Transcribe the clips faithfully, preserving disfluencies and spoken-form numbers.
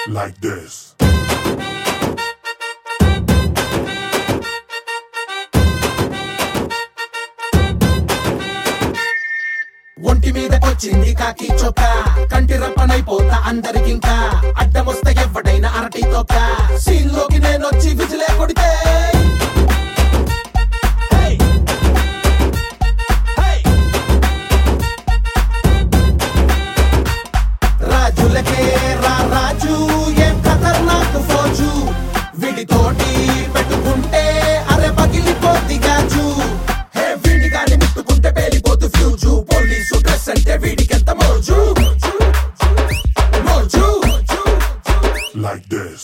like this. ఒంటి మీదకొచ్చింది కాకి చొక్క కంటి రప్పనైపోతా అందరికింకా అడ్డమొస్తే ఎవడైనా అరటి తోక సీన్ లోకి నేనొచ్చి విజిలే కొడితే రాజులకే రా రాజు ఏం ఖతర్నాక్ ఫోజు విడితోటి పెట్టుకుంటే అరే పగిలిపోద్ది గాజు హే వీడి గాని ముట్టుకుంటే పేలిపోతు ఫ్యూజు పోలీసు డ్రెస్ అంటే వీడికెంత మోజు మోజు like this.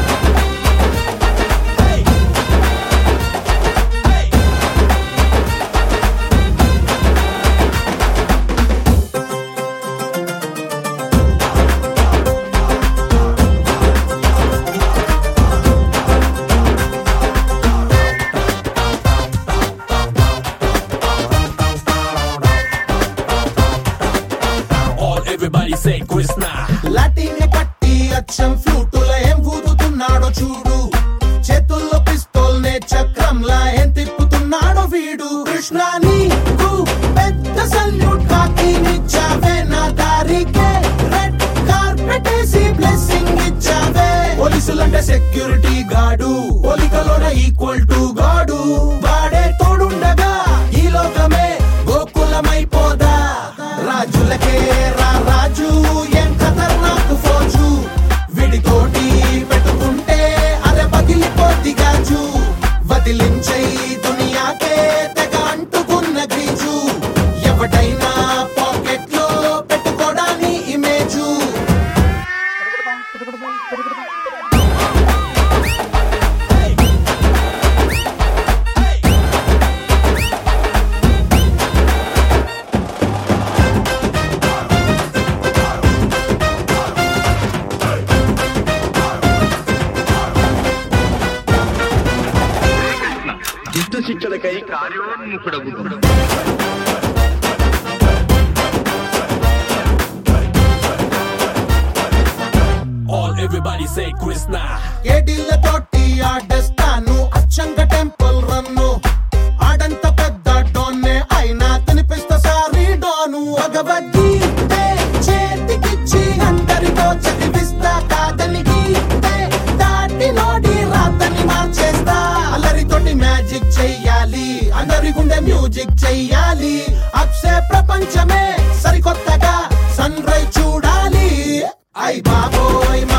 Everybody say Krishna. లాటిని పట్టి అచ్చం ఫ్లూటుల ఏం ఊదుతున్నాడో చూడు చేతుల్లో పిస్తోల్ నే చక్రంలా ఏం తిప్పుతున్నాడో వీడు కృష్ణ నీకు పెద్ద సల్యూట్ కాకి నిచ్చావే నా దారికే రెడ్ కార్పెట్ వేసి బ్లెస్సింగ్ ఇచ్చావే పోలీసులంటే సెక్యూరిటీ గార్డు పోలికలోనే ఈక్వల్ టు గాడు వాడే తోడుండగా ఈ లోకమే గోకులమైపోదా రాజులకే రా రాజు ఏం ఖతర్నాక్ ఫోజు విడితోటి పెట్టుకుంటే అరే పగిలిపోద్ది గాజు వదిలించై దునియాకే తెగ అంటుకున్న గ్రీజు ఎవడైనా పాకెట్ లో పెట్టుకోడాని ఇమేజు దుష్ట శిక్షలకై కార్యోన్ముఖుడవు All everybody say Krishna. కేటీల తోటి ఆడేస్తాను అచ్చంగా టెంపుల్ రన్ను ఆడంత పెద్ద డోన్నే అయినా తినిపిస్తా సారీ డోను భగవద్గీతే చేతికిచ్చి అందరితో చదివిస్తా కాదని గీతే దాటి నోడి రాతని మార్చేస్తా అల్లరితోటి మ్యాజిక్ చెయ్యాలి అందరి గుండె మ్యూజిక్ చెయ్యాలి అప్సే ప్రపంచమే సరికొత్తగా సన్ రైజ్ చూడాలి ఐ బాబోయ్